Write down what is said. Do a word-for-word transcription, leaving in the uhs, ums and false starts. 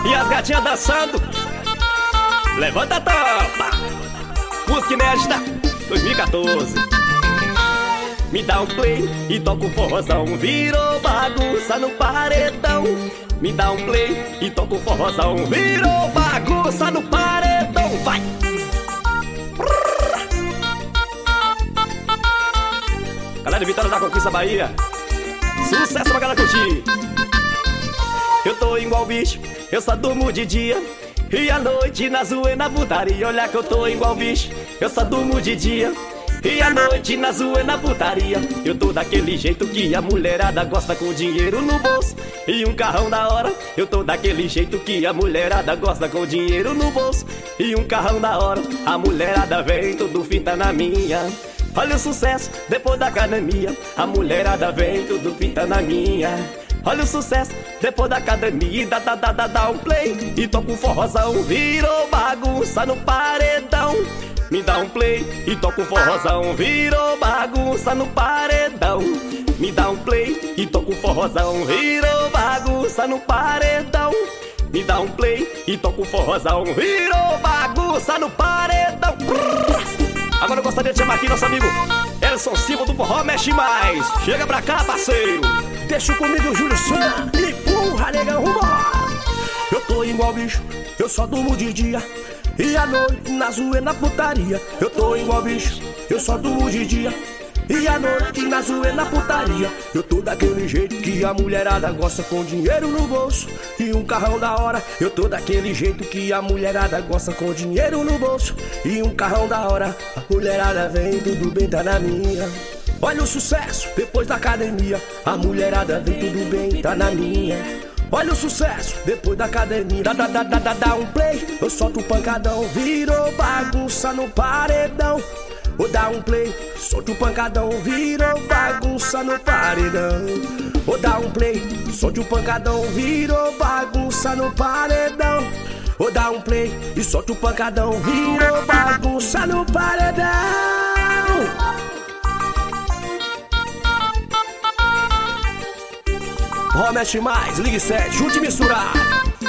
E as gatinhas dançando. Levanta a tampa. Música inédita dois mil e quatorze. Me dá um play e toca o forrozão. Virou bagunça no paredão. Me dá um play e toca o forrozão. Virou bagunça no paredão. Vai! Galera de Vitória da Conquista, Bahia. Sucesso pra galera curtir. Eu tô igual bicho, eu só durmo de dia e à noite na zoeira, na putaria. Olha que eu tô igual bicho, eu só durmo de dia e à noite na zoeira, na putaria. Eu tô daquele jeito que a mulherada gosta, com dinheiro no bolso e um carrão da hora. Eu tô daquele jeito que a mulherada gosta, com dinheiro no bolso e um carrão da hora. A mulherada vem, tudo fita na minha. Olha o sucesso depois da academia. A mulherada vem, tudo fita na minha. Olha o sucesso depois da academia. Dá, dá, dá, dá, dá um play e toca um forrozão. Virou bagunça no paredão. Me dá um play e toca um forrozão. Virou bagunça no paredão. Me dá um play e toca um forrozão. Virou bagunça no paredão. Me dá um play e toca um forrozão. Virou bagunça no paredão. Agora eu gostaria de chamar aqui nosso amigo Elson Silva do Forró Mexe Mais. Chega pra cá, parceiro. Deixa comigo o Júlio Sam. Empurra, negão, vambora. Eu tô igual bicho, eu só durmo de dia e à noite na zoeira, na putaria. Eu tô igual bicho, eu só durmo de dia e à noite na zoeira, na putaria. Eu tô daquele jeito que a mulherada gosta, com dinheiro no bolso e um carrão da hora. Eu tô daquele jeito que a mulherada gosta, com dinheiro no bolso e um carrão da hora. A mulherada vem, tudo bem, tá na minha. Olha o sucesso depois da academia. A mulherada vem, tudo bem, tá na minha. Olha o sucesso depois da academia. Dá, dá, dá, dá, dá, dá um play, eu solto o pancadão. Virou bagunça no paredão. Vou dar um play, solta o pancadão. Virou bagunça no paredão. Vou dar um play, solta o pancadão. Virou bagunça no paredão. Vou dar um play e solta o pancadão. Virou bagunça no paredão. Ó, mexe mais, ligue sete, junte e misturar.